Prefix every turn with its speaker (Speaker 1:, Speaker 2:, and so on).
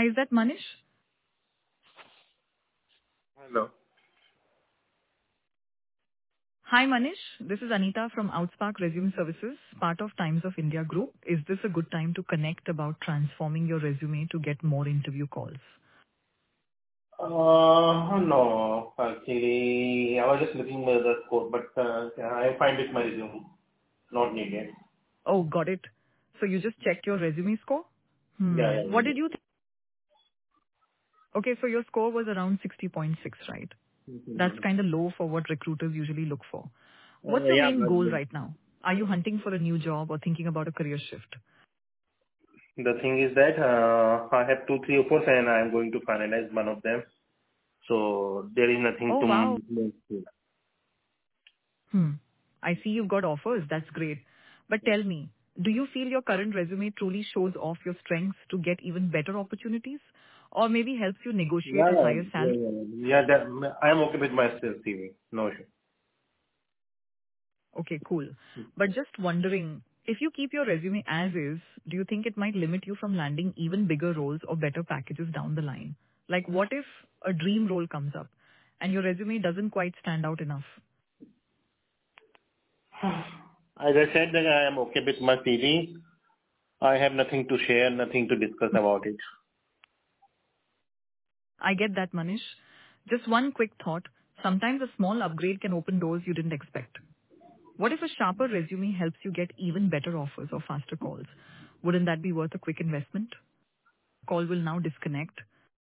Speaker 1: Hi, is that Manish?
Speaker 2: Hello.
Speaker 1: Hi, Manish. This is Anita from Outspark Resume Services, part of Times of India Group. Is this a good time to connect about transforming your resume to get more interview calls?
Speaker 2: No, actually, I was just looking at the score, but I find it my resume not needed.
Speaker 1: Oh, got it. So you just checked your resume score?
Speaker 2: Yeah, yeah,
Speaker 1: What did
Speaker 2: yeah.
Speaker 1: you think? Okay, so your score was around 60.6, right? That's
Speaker 2: Mhm.
Speaker 1: kind of low for what recruiters usually look for. What's your
Speaker 2: Yeah,
Speaker 1: main
Speaker 2: but
Speaker 1: goal right now? Are you hunting for a new job or thinking about a career shift?
Speaker 2: the thing is that I have two, three offers, and I am going to finalize one of them. So there is nothing
Speaker 1: Oh,
Speaker 2: to
Speaker 1: wow.
Speaker 2: move to.
Speaker 1: Hmm. I see you've got offers. That's great. But tell me, do you feel your current resume truly shows off your strengths to get even better opportunities? Or maybe helps you negotiate
Speaker 2: Yeah,
Speaker 1: a
Speaker 2: yeah,
Speaker 1: higher
Speaker 2: yeah,
Speaker 1: salary?
Speaker 2: yeah. Yeah, that I am okay with my CV. No issue.
Speaker 1: Okay, cool. But just wondering, if you keep your resume as is, do you think it might limit you from landing even bigger roles or better packages down the line? Like what if a dream role comes up and your resume doesn't quite stand out enough?
Speaker 2: As I said, that I am okay with my CV. I have nothing to share, nothing to discuss about it.
Speaker 1: I get that, Manish. Just one quick thought. Sometimes a small upgrade can open doors you didn't expect. What if a sharper resume helps you get even better offers or faster calls? Wouldn't that be worth a quick investment? Call will now disconnect.